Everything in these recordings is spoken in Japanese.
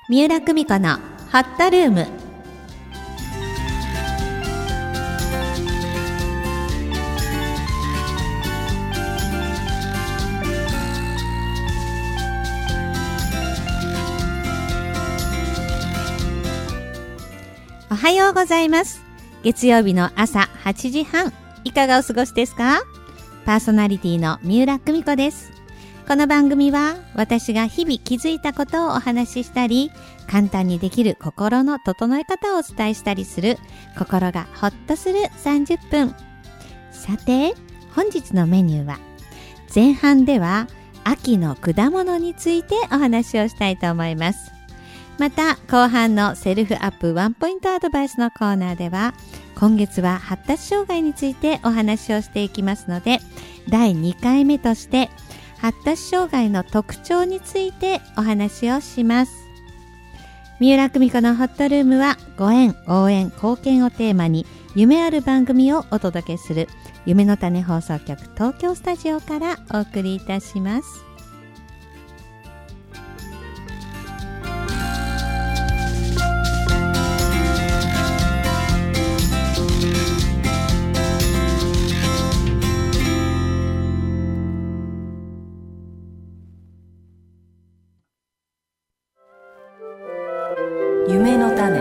三浦久美子のホットルーム。おはようございます。月曜日の朝8時半、いかがお過ごしですか？パーソナリティの三浦久美子です。この番組は私が日々気づいたことをお話ししたり、簡単にできる心の整え方をお伝えしたりする、心がほっとする30分。さて、本日のメニューは、前半では秋の果物についてお話をしたいと思います。また後半のセルフアップワンポイントアドバイスのコーナーでは、今月は発達障害についてお話をしていきますので、第2回目として発達障害の特徴についてお話をします。三浦久美子のホットルームは、ご縁、応援、貢献をテーマに夢ある番組をお届けする夢の種放送局東京スタジオからお送りいたします。 夢の種。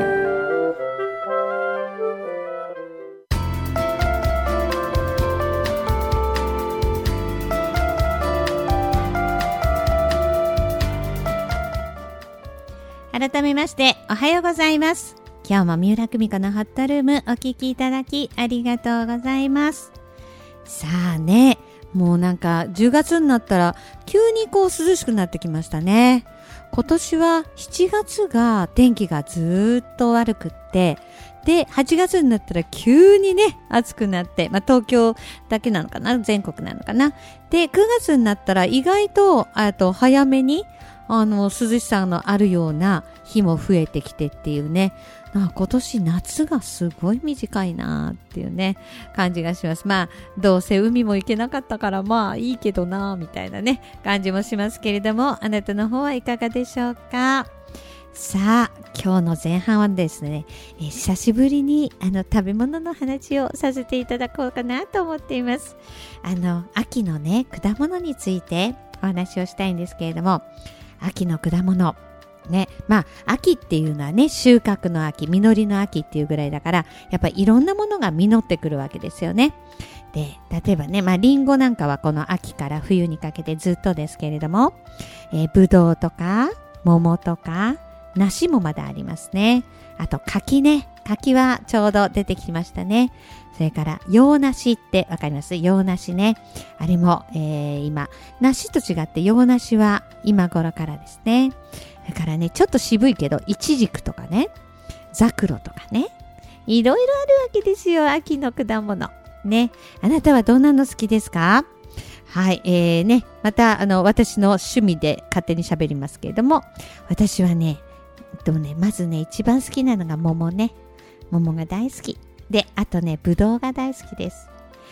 改めましておはようございます。今日も三浦久美子のホットルームお聞きいただきありがとうございます。さあね、もうなんか10月になったら急にこう涼しくなってきましたね。今年は7月が天気がずっと悪くって、で8月になったら急にね暑くなって、東京だけなのかな、全国なのかな。で9月になったら意外と早めに涼しさのあるような日も増えてきてっていうね、今年夏がすごい短いなっていうね感じがします。どうせ海も行けなかったからいいけどなみたいなね感じもしますけれども、あなたの方はいかがでしょうか？さあ、今日の前半はですね、久しぶりに食べ物の話をさせていただこうかなと思っています。秋のね果物についてお話をしたいんですけれども、秋の果物ね、秋っていうのはね、収穫の秋、実りの秋っていうぐらいだから、やっぱりいろんなものが実ってくるわけですよね。で、例えばね、リンゴなんかはこの秋から冬にかけてずっとですけれども、ぶどうとか桃とか梨もまだありますね。あと柿ね、柿はちょうど出てきましたね。それから洋梨ってわかります？洋梨ね、あれも、今梨と違って洋梨は今頃からですね。だからね、ちょっと渋いけどイチジクとかね、ザクロとかね、いろいろあるわけですよ、秋の果物ね。あなたはどんなの好きですか？はい、ね、また私の趣味で勝手に喋りますけれども、私はね、まずね一番好きなのが桃ね。桃が大好きで、あとねぶどうが大好きです。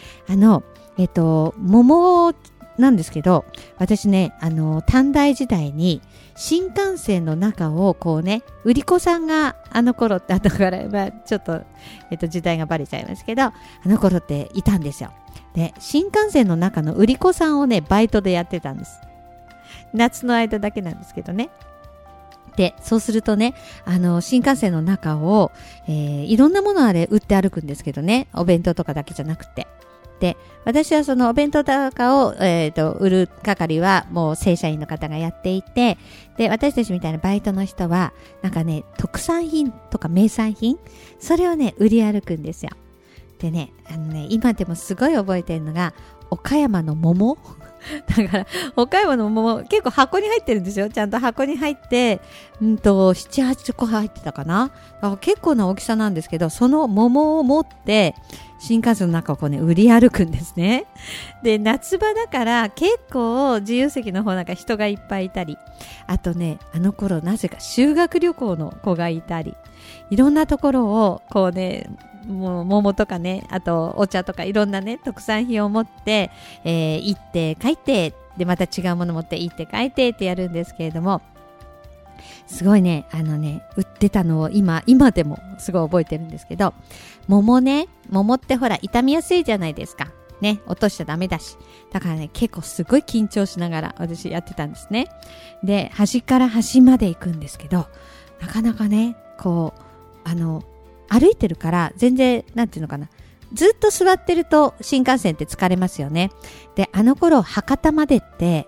桃なんですけど、私ね短大時代に新幹線の中をこうね、売り子さんが頃って後から、ちょっと、時代がバレちゃいますけど、頃っていたんですよ。で、新幹線の中の売り子さんをねバイトでやってたんです。夏の間だけなんですけどね。で、そうするとね、新幹線の中を、いろんなものあれ売って歩くんですけどね、お弁当とかだけじゃなくて。で、私はそのお弁当とかを、売る係はもう正社員の方がやっていて、で、私たちみたいなバイトの人は、なんかね、特産品とか名産品、それをね、売り歩くんですよ。でね、今でもすごい覚えてるのが、岡山の桃だから岡山の桃結構箱に入ってるんですよ。ちゃんと箱に入って7、8個入ってたかな。だから結構な大きさなんですけど、その桃を持って新幹線の中をこうね売り歩くんですね。で、夏場だから結構自由席の方なんか人がいっぱいいたり、あとね、頃なぜか修学旅行の子がいたり、いろんなところをこうね、もう桃とかね、あとお茶とかいろんなね特産品を持って、行って帰って、でまた違うもの持って行って帰ってってやるんですけれども、 すごいね、売ってたのを今でもすごい覚えてるんですけど、桃ってほら、傷みやすいじゃないですか。ね、落としちゃダメだし。だからね、結構すごい緊張しながら私やってたんですね。で、端から端まで行くんですけど、なかなかね、こう、歩いてるから全然、なんていうのかな。ずっと座ってると新幹線って疲れますよね。で、あの頃、博多までって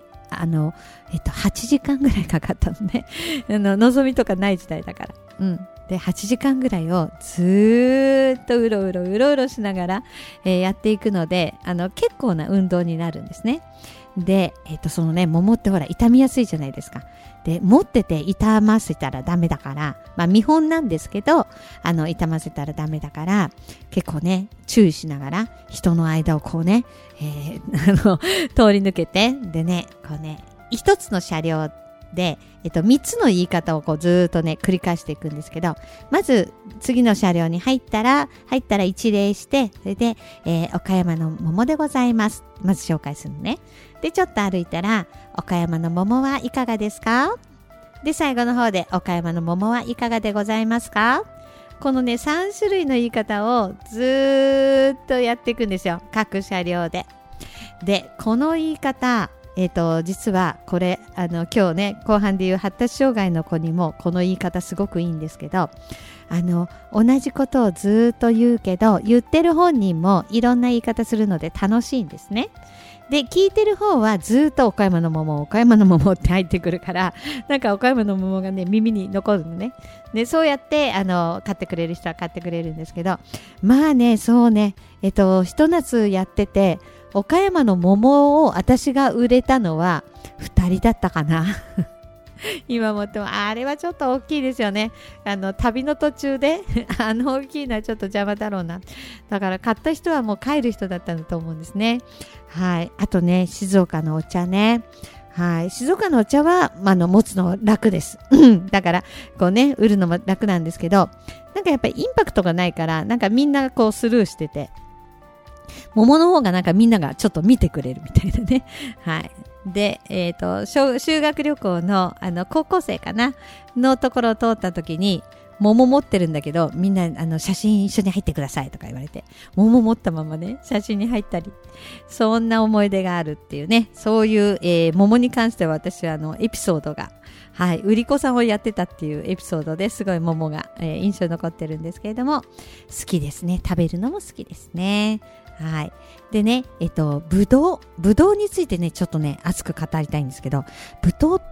、8時間ぐらいかかったのね。のぞみとかない時代だから。うん。で、8時間ぐらいをずーっとうろうろしながら、やっていくので、結構な運動になるんですね。で、そのね、桃ってほら、傷みやすいじゃないですか。で、持ってて傷ませたらダメだから、まあ見本なんですけど、傷ませたらダメだから、結構ね、注意しながら、人の間をこうね、通り抜けて、でね、こうね、一つの車両で、3つの言い方をこうずーっとね、繰り返していくんですけど、まず、次の車両に入ったら一礼して、それで、岡山の桃でございます。まず紹介するのね。で、ちょっと歩いたら、岡山の桃はいかがですか？で、最後の方で、岡山の桃はいかがでございますか？このね、3種類の言い方をずーっとやっていくんですよ。各車両で。で、この言い方、実はこれ、今日ね、後半で言う発達障害の子にもこの言い方すごくいいんですけど、同じことをずっと言うけど、言ってる本人もいろんな言い方するので楽しいんですね。で、聞いてる方はずっと岡山の桃って入ってくるから、なんか岡山の桃がね、耳に残るのね。で、そうやって、買ってくれる人は買ってくれるんですけど、まあね、そうね、ひと夏やってて、岡山の桃を私が売れたのは2人だったかな。今もってもあれはちょっと大きいですよね。旅の途中で大きいのはちょっと邪魔だろうな。だから買った人はもう帰る人だったんだと思うんですね。はい。あとね、静岡のお茶ね。はい。静岡のお茶は、持つの楽です。だから、こうね、売るのも楽なんですけど、なんかやっぱりインパクトがないから、なんかみんなこうスルーしてて、桃の方がなんかみんながちょっと見てくれるみたいなね。はい。で、修学旅行の、高校生かなのところを通った時に、桃持ってるんだけど、みんな、写真一緒に入ってくださいとか言われて、桃持ったままね、写真に入ったり、そんな思い出があるっていうね、そういう、桃に関しては私はエピソードが、はい、売り子さんをやってたっていうエピソードですごい桃が、印象に残ってるんですけれども、好きですね。食べるのも好きですね。はい。でね、ぶどうについてね、ちょっとね、熱く語りたいんですけど、ぶどうって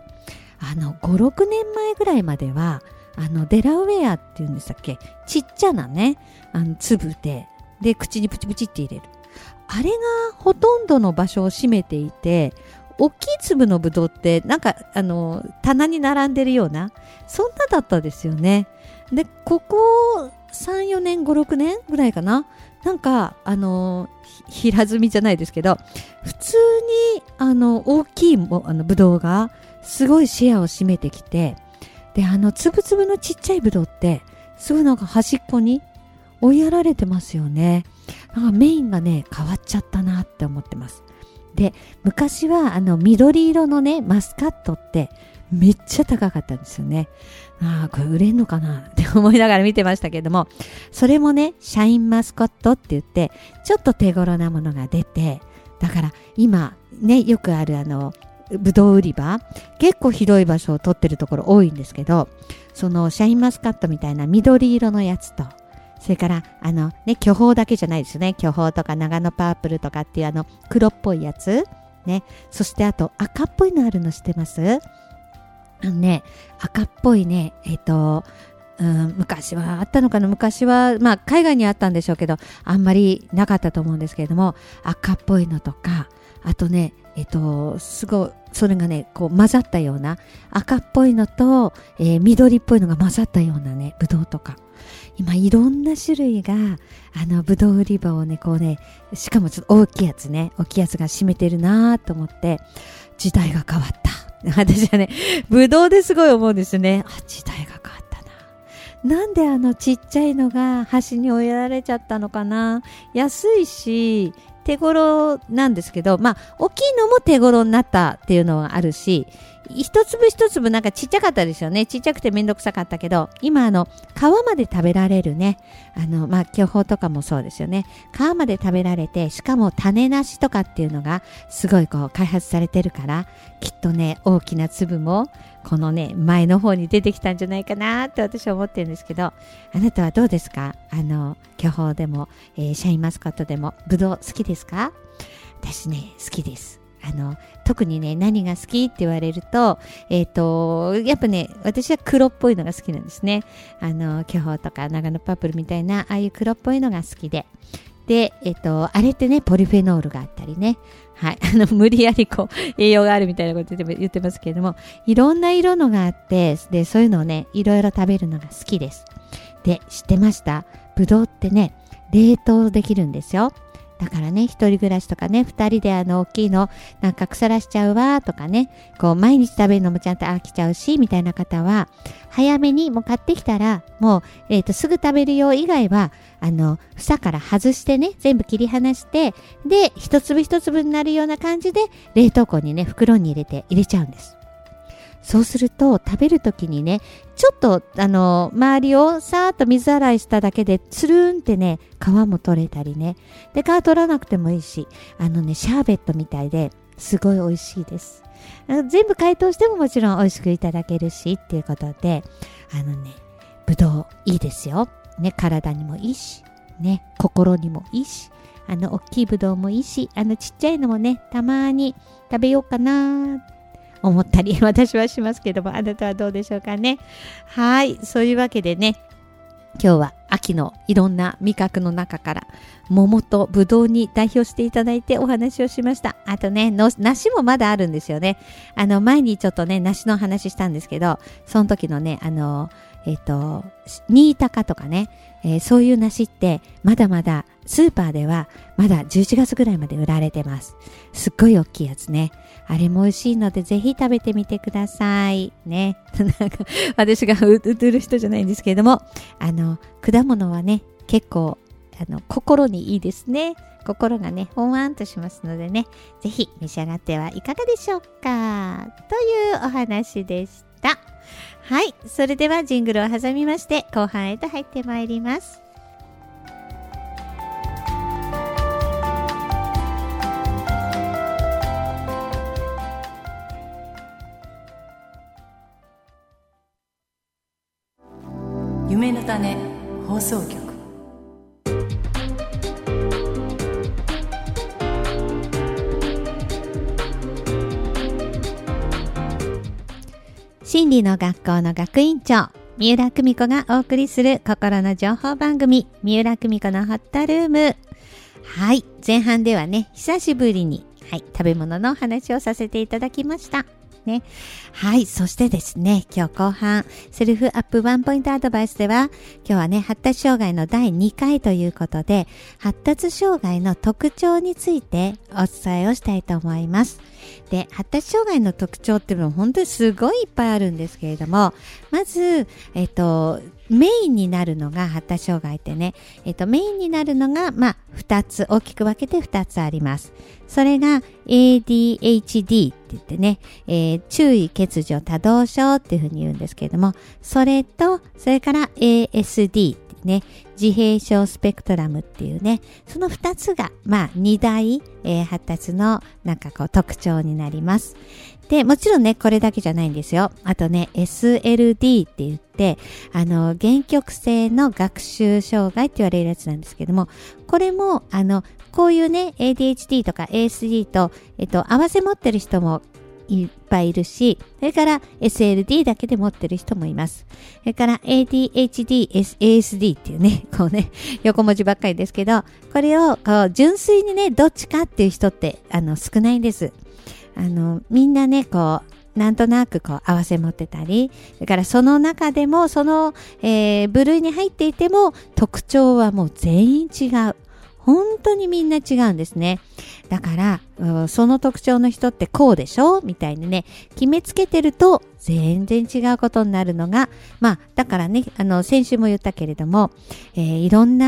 、5、6年前ぐらいまでは、デラウェアっていうんでしたっけ？ちっちゃなね、粒で、口にプチプチって入れる。あれがほとんどの場所を占めていて、大きい粒のぶどうって、なんか、棚に並んでるような、そんなだったですよね。で、ここ3、4年、5、6年ぐらいかな。なんか、平積みじゃないですけど、普通に、大きいぶどうが、すごいシェアを占めてきて、で、つぶつぶのちっちゃいぶどうって、すごいなんか端っこに追いやられてますよね。なんかメインがね、変わっちゃったなって思ってます。で、昔は緑色のね、マスカットってめっちゃ高かったんですよね。これ売れんのかなって思いながら見てましたけども、それもね、シャインマスカットって言って、ちょっと手頃なものが出て、だから今ね、よくあるぶどう売り場、結構広い場所を取ってるところ多いんですけど、そのシャインマスカットみたいな緑色のやつと、それから巨峰だけじゃないですよね。巨峰とか長野パープルとかっていう黒っぽいやつね。そしてあと赤っぽいのあるの知ってます？赤っぽいね、昔はあったのかな。昔は海外にあったんでしょうけど、あんまりなかったと思うんですけれども、赤っぽいのとか、あとね、すごいそれがね、こう混ざったような赤っぽいのと、緑っぽいのが混ざったようなね、ぶどうとか。今いろんな種類がぶどう売り場をね、こうね、しかもちょっと大きいやつが占めてるなと思って、時代が変わった。私はね、ぶどうですごい思うんですよね。時代が変わったな。なんでちっちゃいのが端に追いやられちゃったのかな。安いし、 手頃なんですけど、まあ、大きいのも手頃になったっていうのはあるし、一粒一粒なんかちっちゃかったですよね。ちっちゃくてめんどくさかったけど、今皮まで食べられるね。まあ、巨峰とかもそうですよね。皮まで食べられて、しかも種なしとかっていうのがすごいこう開発されてるから、きっとね、大きな粒もこのね、前の方に出てきたんじゃないかなって私は思ってるんですけど、あなたはどうですか？巨峰でも、シャインマスカットでも、ぶどう好きですか？私ね、好きです。特にね、何が好きって言われると、やっぱね、私は黒っぽいのが好きなんですね。巨峰とか長野パープルみたいな、ああいう黒っぽいのが好きで。で、あれってね、ポリフェノールがあったりね。はい。無理やりこう、栄養があるみたいなこと言ってますけれども、いろんな色のがあって、で、そういうのをね、いろいろ食べるのが好きです。で、知ってました？ぶどうってね、冷凍できるんですよ。だからね、一人暮らしとかね、二人で大きいのなんか腐らしちゃうわとかね、こう毎日食べるのもちゃんと飽きちゃうしみたいな方は、早めにもう買ってきたらもう、すぐ食べる用以外は房から外してね、全部切り離して、で一粒一粒になるような感じで冷凍庫にね、袋に入れちゃうんです。そうすると食べるときにね、ちょっと周りをさーっと水洗いしただけでつるんってね、皮も取れたりね。で、皮取らなくてもいいし、シャーベットみたいですごい美味しいです。全部解凍してももちろん美味しくいただけるしっていうことで、ぶどういいですよ。ね、体にもいいし、ね、心にもいいし、大きいぶどうもいいし、ちっちゃいのもね、たまに食べようかな思ったり私はしますけども、あなたはどうでしょうかね。はい、そういうわけでね、今日は秋のいろんな味覚の中から桃とぶどうに代表していただいてお話をしました。あとね、梨もまだあるんですよね。前にちょっとね、梨の話したんですけど、その時のね、新高とかね、そういう梨ってまだまだスーパーではまだ11月ぐらいまで売られてます。すっごい大きいやつね。あれも美味しいのでぜひ食べてみてくださいね。なんか私が売ってる人じゃないんですけれども、果物はね、結構心にいいですね。心がね、ほんわんとしますのでね、ぜひ召し上がってはいかがでしょうかというお話でした。はい、それではジングルを挟みまして後半へと入ってまいります。 夢の種放送局。 心理の学校の学院長三浦久美子がお送りする心の情報番組、三浦久美子のホットルーム。はい、前半ではね、久しぶりに、食べ物の話をさせていただきましたね。はい、そしてですね、今日後半セルフアップワンポイントアドバイスでは、今日はね、発達障害の第2回ということで、発達障害の特徴についてお伝えをしたいと思います。で、発達障害の特徴っていうのは本当にすごいいっぱいあるんですけれども、まずメインになるのが発達障害ってね、メインになるのが2つ、大きく分けて2つあります。それが ADHD って言ってね、注意欠如多動症っていうふうに言うんですけれども、それから ASD ってね、自閉症スペクトラムっていうね、その2つが2大、発達の特徴になります。で、もちろんね、これだけじゃないんですよ。あとね、SLD って言って、限局性の学習障害って言われるやつなんですけども、これも、こういうね、ADHD とか ASD と、合わせ持ってる人もいっぱいいるし、それから SLD だけで持ってる人もいます。それから ADHD、ASD っていうね、こうね、横文字ばっかりですけど、これを純粋にね、どっちかっていう人って少ないんです。みんなね、なんとなく合わせ持ってたり、それからその中でも、その、部類に入っていても、特徴はもう全員違う。本当にみんな違うんですね。だから、その特徴の人ってこうでしょみたいにね、決めつけてると全然違うことになるのが、だからね、先週も言ったけれども、いろんな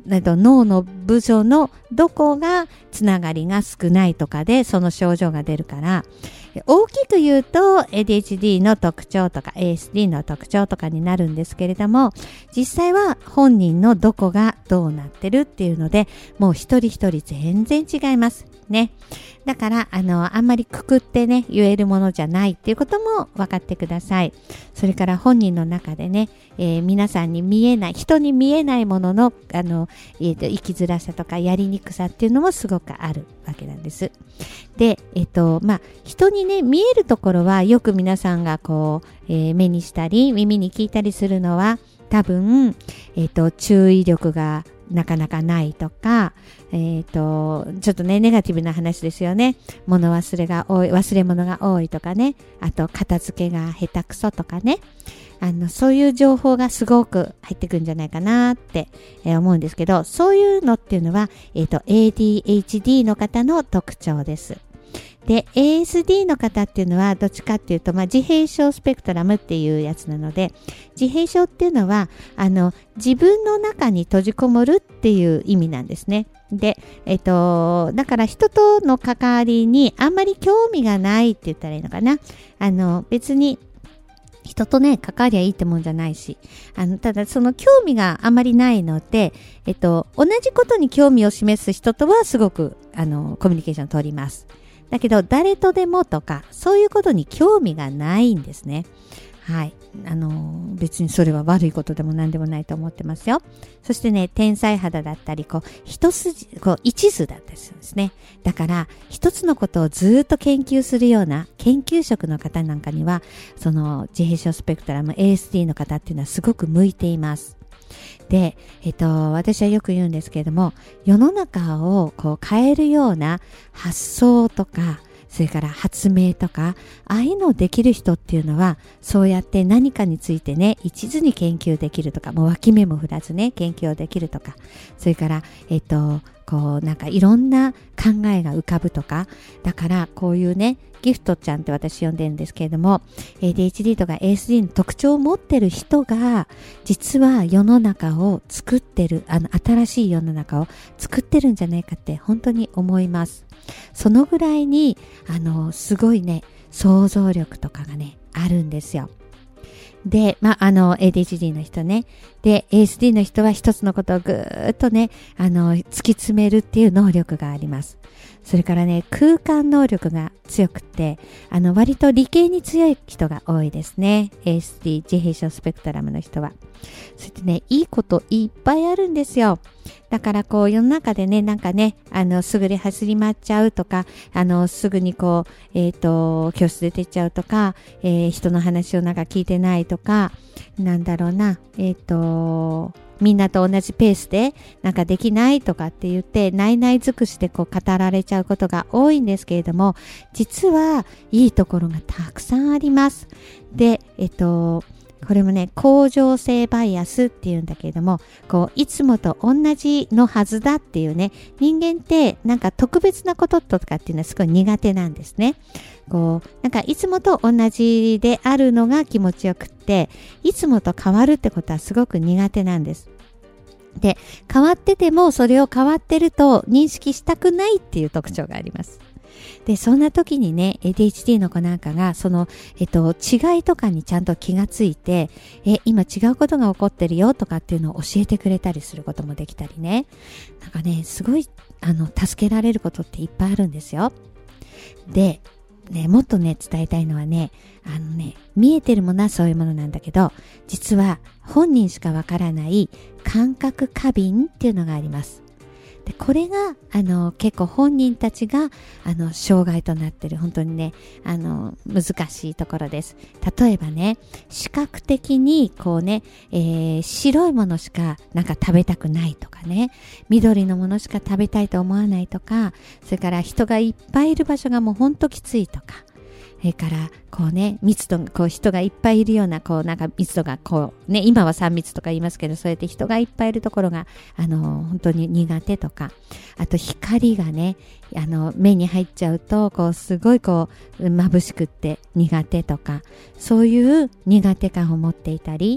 脳の部署のどこがつながりが少ないとかでその症状が出るから、大きく言うと ADHD の特徴とか ASD の特徴とかになるんですけれども、実際は本人のどこがどうなってるっていうので、もう一人一人全然違いますね。だからあんまりくくってね言えるものじゃないっていうことも分かってください。それから本人の中でね、皆さんに見えない、人に見えないものの生きづらさとかやりにくさっていうのもすごくあるわけなんです。で、人にね見えるところはよく皆さんが目にしたり耳に聞いたりするのは、多分、注意力がなかなかないとか、ちょっとねネガティブな話ですよね。物忘れが多い、忘れ物が多いとかね、あと片付けが下手くそとかね、そういう情報がすごく入ってくるんじゃないかなって、思うんですけど、そういうのっていうのは、ADHD の方の特徴です。で、ASD の方っていうのはどっちかっていうと、自閉症スペクトラムっていうやつなので、自閉症っていうのは自分の中に閉じこもるっていう意味なんですね。で、だから人との関わりにあんまり興味がないって言ったらいいのかな。別に人とね関わりゃいいってもんじゃないし、ただその興味があまりないので、同じことに興味を示す人とはすごくコミュニケーションを取ります。だけど誰とでもとかそういうことに興味がないんですね。はい。別にそれは悪いことでも何でもないと思ってますよ。そしてね、天才肌だったり、一途だったりするんですね。だから、一つのことをずっと研究するような研究職の方なんかには、その自閉症スペクトラム ASD の方っていうのはすごく向いています。で、私はよく言うんですけれども、世の中を変えるような発想とか、それから発明とか、ああいうのをできる人っていうのは、そうやって何かについてね、一途に研究できるとか、もう脇目も振らずね、研究をできるとか、それから、なんかいろんな考えが浮かぶとか、だからこういうね、ギフトちゃんって私呼んでるんですけれども、ADHD とか ASD の特徴を持ってる人が、実は世の中を作ってる、新しい世の中を作ってるんじゃないかって本当に思います。そのぐらいに、すごいね、想像力とかがね、あるんですよ。で、ADHD の人ね。で、ASD の人は一つのことをぐーっとね、突き詰めるっていう能力があります。それからね、空間能力が強くて、割と理系に強い人が多いですね。ASD、自閉症スペクトラムの人は。そしてね、いいこといっぱいあるんですよ。だから世の中でね、なんかね、すぐに走り回っちゃうとか、すぐに教室出てっちゃうとか、人の話をなんか聞いてないとか、なんだろうな、みんなと同じペースでなんかできないとかって言って内々尽くして語られちゃうことが多いんですけれども、実はいいところがたくさんあります。で、これもね、恒常性バイアスっていうんだけれども、いつもと同じのはずだっていうね、人間ってなんか特別なこととかっていうのはすごい苦手なんですね。なんかいつもと同じであるのが気持ちよくって、いつもと変わるってことはすごく苦手なんです。で、変わっててもそれを変わってると認識したくないっていう特徴があります。で、そんな時にね、ADHD の子なんかが、その、違いとかにちゃんと気がついて、今違うことが起こってるよとかっていうのを教えてくれたりすることもできたりね。なんかね、すごい、助けられることっていっぱいあるんですよ。で、ね、もっとね、伝えたいのはね、見えてるものはそういうものなんだけど、実は本人しかわからない感覚過敏っていうのがあります。で、これが結構本人たちが障害となってる、本当にね難しいところです。例えばね、視覚的に白いものしかなんか食べたくないとかね、緑のものしか食べたいと思わないとか、それから人がいっぱいいる場所がもう本当きついとか、それから密度、人がいっぱいいるようななんか密度が今は3密とか言いますけど、そうやって人がいっぱいいるところが本当に苦手とか、あと光がね目に入っちゃうとすごい眩しくって苦手とか、そういう苦手感を持っていたり、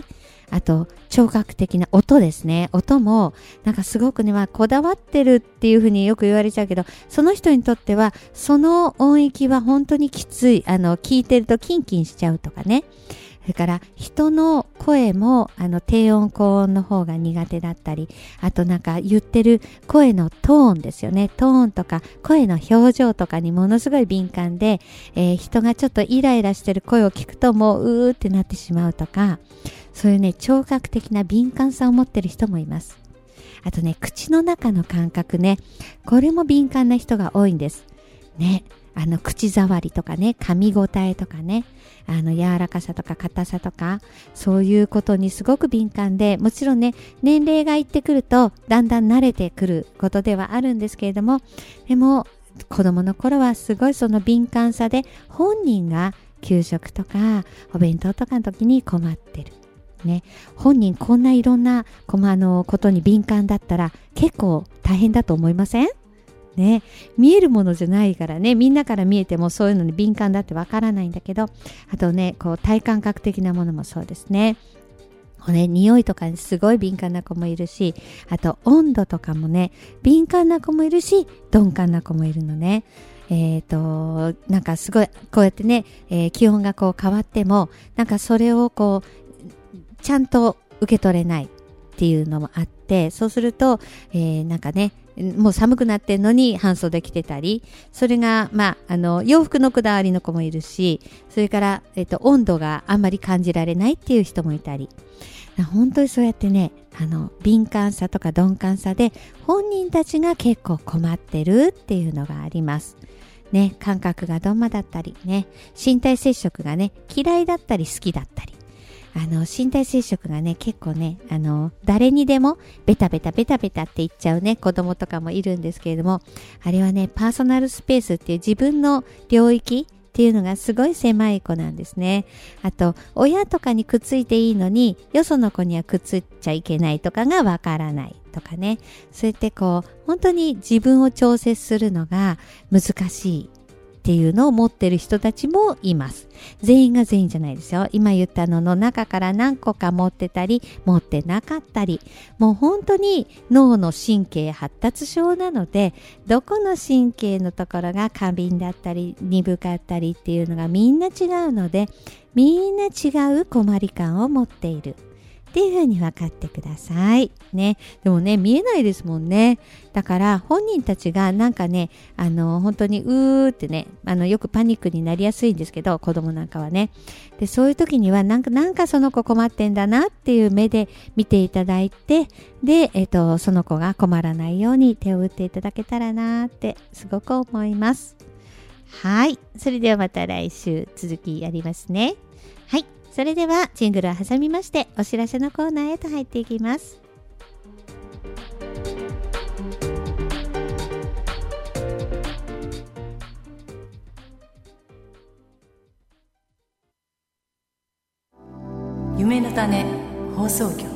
あと聴覚的な音ですね。音もなんかすごくね、こだわってるっていうふうによく言われちゃうけど、その人にとってはその音域は本当にきつい、聞いてるとキンキンしちゃうとかね。それから人の声も低音高音の方が苦手だったり、あとなんか言ってる声のトーンですよね。トーンとか声の表情とかにものすごい敏感で、人がちょっとイライラしてる声を聞くともうってなってしまうとか、そういうね、聴覚的な敏感さを持ってる人もいます。あとね、口の中の感覚ね、これも敏感な人が多いんですね。口触りとかね、噛み応えとかね、柔らかさとか硬さとか、そういうことにすごく敏感で、もちろんね、年齢がいってくるとだんだん慣れてくることではあるんですけれども、でも子供の頃はすごいその敏感さで、本人が給食とかお弁当とかの時に困ってるね、本人こんないろんなことに敏感だったら結構大変だと思いません？ね、見えるものじゃないからね、みんなから見えてもそういうのに敏感だってわからないんだけど、あとね、こう体感覚的なものもそうですね。匂いとかにすごい敏感な子もいるし、あと温度とかもね、敏感な子もいるし、鈍感な子もいるのね。なんかすごいこうやってね、気温がこう変わっても、なんかそれをこうちゃんと受け取れないっていうのもあって、そうすると、なんかね、もう寒くなってんのに半袖着てたり、それが洋服のこだわりの子もいるし、それから、温度があんまり感じられないっていう人もいたり、本当にそうやってね、敏感さとか鈍感さで本人たちが結構困ってるっていうのがありますね。感覚がどんまだったりね、身体接触がね嫌いだったり好きだったり、身体接触がね結構ね誰にでもベタベタベタベタって言っちゃうね子供とかもいるんですけれども、あれはねパーソナルスペースっていう自分の領域っていうのがすごい狭い子なんですね。あと親とかにくっついていいのによその子にはくっついちゃいけないとかがわからないとかね、そうやってこう本当に自分を調節するのが難しいっていうのを持ってる人たちもいます。全員が全員じゃないですよ。今言ったのの中から何個か持ってたり持ってなかったり、もう本当に脳の神経発達症なので、どこの神経のところが過敏だったり鈍かったりっていうのがみんな違うので、みんな違う困り感を持っているっていう風に分かってくださいね。でもね見えないですもんね。だから本人たちがなんかね本当にってねよくパニックになりやすいんですけど、子供なんかはね。でそういう時にはなんかその子困ってんだなっていう目で見ていただいて、でその子が困らないように手を打っていただけたらなってすごく思います。はい、それではまた来週続きやりますね。はい、それではジングルを挟みましてお知らせのコーナーへと入っていきます。 夢の種放送局。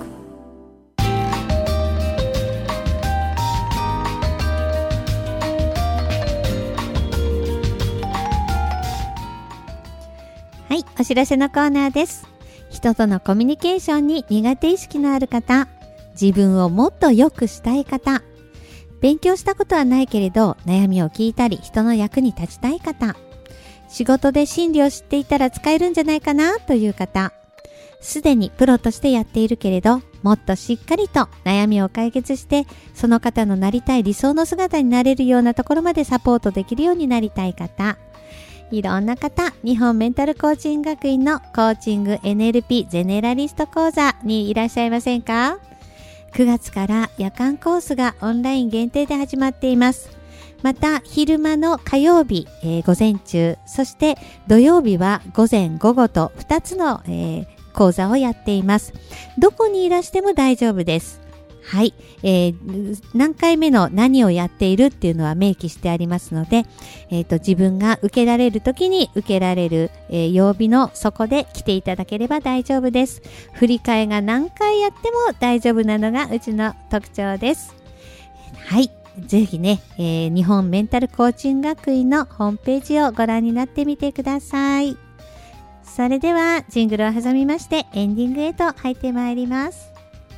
はい、お知らせのコーナーです。人とのコミュニケーションに苦手意識のある方、自分をもっと良くしたい方、勉強したことはないけれど悩みを聞いたり人の役に立ちたい方、仕事で心理を知っていたら使えるんじゃないかなという方、すでにプロとしてやっているけれどもっとしっかりと悩みを解決してその方のなりたい理想の姿になれるようなところまでサポートできるようになりたい方、いろんな方、日本メンタルコーチング学院のコーチング NLP ゼネラリスト講座にいらっしゃいませんか？9月から夜間コースがオンライン限定で始まっています。また昼間の火曜日、午前中、そして土曜日は午前午後と2つの、講座をやっています。どこにいらしても大丈夫です。はい、何回目の何をやっているっていうのは明記してありますので、自分が受けられる時に受けられる、曜日のそこで来ていただければ大丈夫です。振り替えが何回やっても大丈夫なのがうちの特徴です。はい、ぜひね、日本メンタルコーチング学院のホームページをご覧になってみてください。 それではジングルを挟みましてエンディングへと入ってまいります。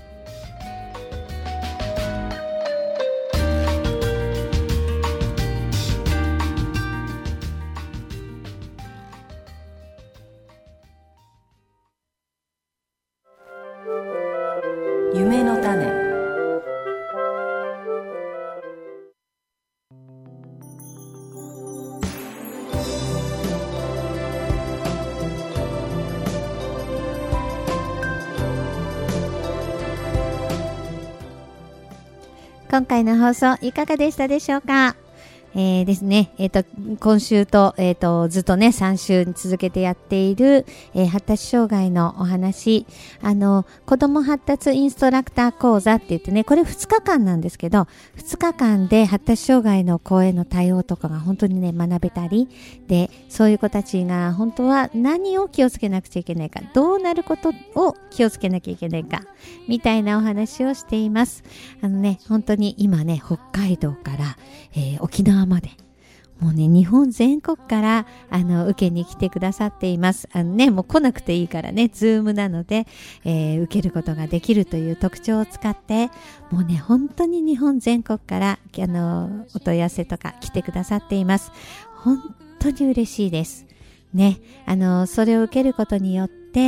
夢の種。 今回の放送いかがでしたでしょうか。ですね、今週と、ずっとね、3週続けてやっている、発達障害のお話、子供発達インストラクター講座って言ってね、これ2日間なんですけど、2日間で発達障害の子への対応とかが本当にね、学べたり、で、そういう子たちが本当は何を気をつけなくちゃいけないか、どうなることを気をつけなきゃいけないか、みたいなお話をしています。本当に今ね、北海道から、沖縄までもうね、日本全国から受けに来てくださっています。もう来なくていいからね、ズームなので、受けることができるという特徴を使って、もうね、本当に日本全国からお問い合わせとか来てくださっています。本当に嬉しいですね。それを受けることによって、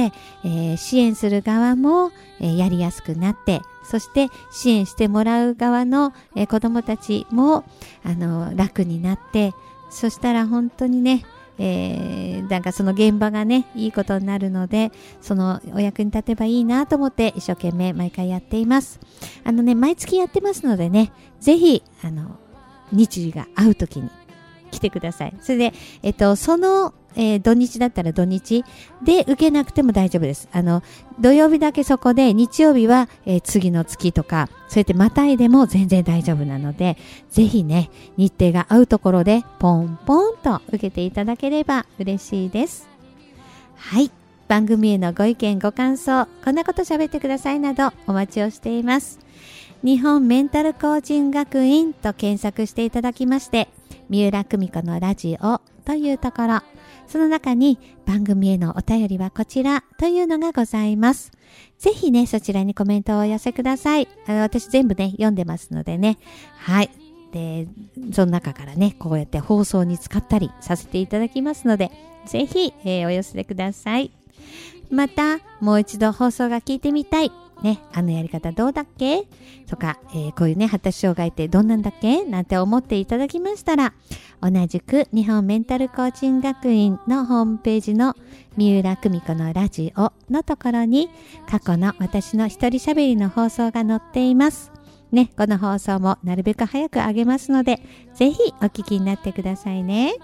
支援する側も、やりやすくなって、そして支援してもらう側の、子どもたちも楽になって、そしたら本当にね、なんかその現場がね、いいことになるので、そのお役に立てばいいなと思って一生懸命毎回やっています。毎月やってますのでね、ぜひ日時が合うときに来てください。それでその土日だったら土日で受けなくても大丈夫です。土曜日だけそこで、日曜日は、次の月とか、そうやってまたいでも全然大丈夫なので、ぜひね、日程が合うところでポンポンと受けていただければ嬉しいです。はい。番組へのご意見ご感想、こんなこと喋ってくださいなどお待ちをしています。日本メンタルコーチング学院と検索していただきまして、三浦久美子のラジオというところ、その中に番組へのお便りはこちらというのがございます。ぜひね、そちらにコメントをお寄せください。私全部ね、読んでますのでね。はい。で、その中からね、こうやって放送に使ったりさせていただきますので、ぜひ、お寄せください。また、もう一度放送が聞いてみたい。ね、やり方どうだっけとか、こういうね、発達障害ってどんなんだっけなんて思っていただきましたら、同じく日本メンタルコーチング学院のホームページの三浦久美子のラジオのところに、過去の私の一人喋りの放送が載っています。ね、この放送もなるべく早く上げますので、ぜひお聞きになってくださいね。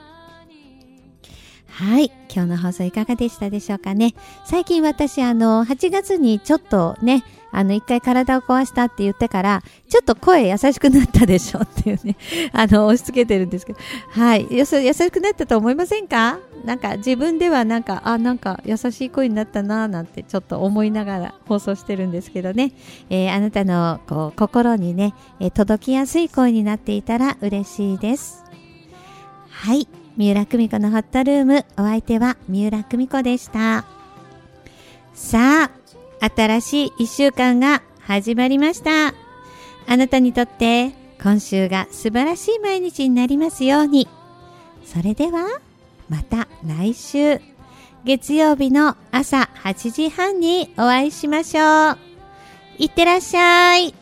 はい。今日の放送いかがでしたでしょうかね。最近私8月にちょっとね、一回体を壊したって言ってから、ちょっと声優しくなったでしょっていうね、押し付けてるんですけど。はい。優しくなったと思いませんか？なんか自分ではなんか優しい声になったなぁなんてちょっと思いながら放送してるんですけどね。あなたの心にね、届きやすい声になっていたら嬉しいです。はい。三浦久美子のホットルーム、お相手は三浦久美子でした。さあ、新しい1週間が始まりました。あなたにとって今週が素晴らしい毎日になりますように。それではまた来週月曜日の朝8時半にお会いしましょう。いってらっしゃい。